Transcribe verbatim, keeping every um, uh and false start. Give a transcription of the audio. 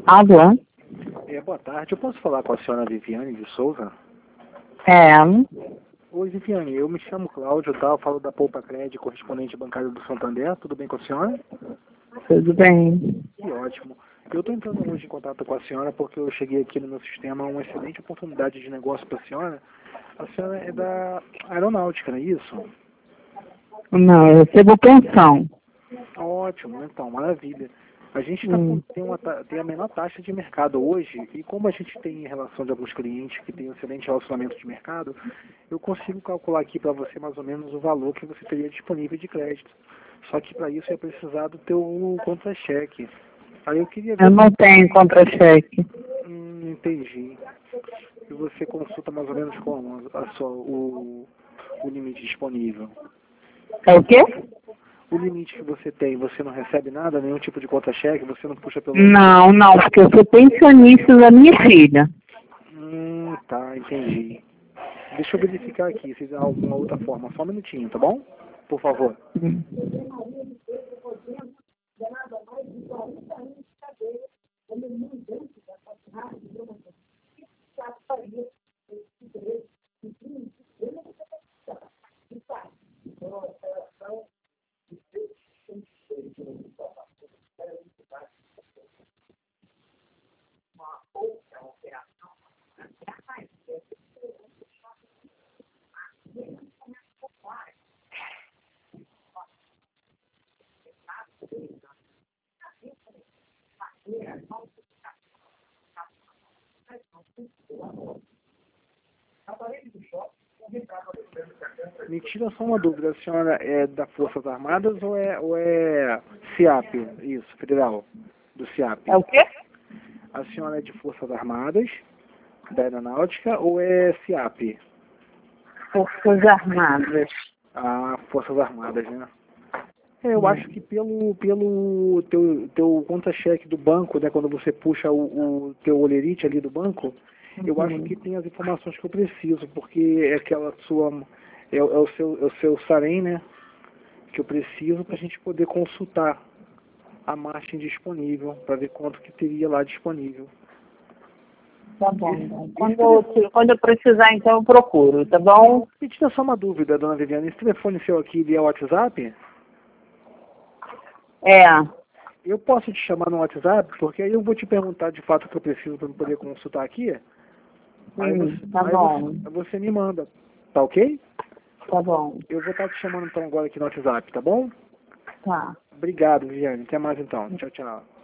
Alô? É, boa tarde. Eu posso falar com a senhora Viviane de Souza? É, Oi, Viviane. Eu me chamo Cláudio, tá? Eu falo da Poupa Crédito, correspondente bancário do Santander. Tudo bem com a senhora? tudo bem. Que ótimo. Eu estou entrando hoje em contato com a senhora porque eu cheguei aqui no meu sistema uma excelente oportunidade de negócio para a senhora. A senhora é da aeronáutica, não é isso? Não, eu recebo pensão. Ótimo, então, maravilha. A gente tá com, Hum. tem, uma, ta- tem a menor taxa de mercado hoje, e como a gente tem em relação de alguns clientes que têm um excelente relacionamento de mercado, eu consigo calcular aqui para você mais ou menos o valor que você teria disponível de crédito. Só que para isso é precisar do teu contra-cheque. Aí eu queria Eu ver, não tenho contra-cheque. hum, entendi. E você consulta mais ou menos como a sua, o, o limite disponível. É o quê? O limite que você tem, você não recebe nada, nenhum tipo de contra-cheque, você não puxa pelo... Não, não, porque eu sou pensionista da minha filha. Hum, tá, entendi. Deixa eu verificar aqui se há alguma outra forma. Só um minutinho, tá bom? Por favor. Hum. Me tira só uma dúvida. A senhora é da Forças Armadas ou é, ou é CIAP? Isso, federal. Do CIAP. É o quê? A senhora é de Forças Armadas, da Aeronáutica, ou é CIAP? Forças Armadas. Ah, Forças Armadas, né? É, eu Hum. acho que pelo, pelo teu, teu contra-cheque do banco, né, quando você puxa o, o teu olerite ali do banco, eu acho que tem as informações que eu preciso, porque é aquela sua, é, o é o seu, é o seu SAREM, né, que eu preciso para a gente poder consultar a margem disponível, para ver quanto que teria lá disponível. Tá bom, então. Esse, esse Quando telefone, eu, quando eu precisar, então eu procuro, tá bom? me tira só uma dúvida, dona Viviane, esse telefone seu aqui ele é WhatsApp? É. Eu posso te chamar no WhatsApp, porque aí eu vou te perguntar de fato o que eu preciso para poder consultar aqui. Aí Hum, você, tá aí bom. você, você me manda, tá ok? Tá bom. Eu vou estar te chamando então agora aqui no WhatsApp, tá bom? Tá. Obrigado, Viviane. Até mais então. Tchau, tchau.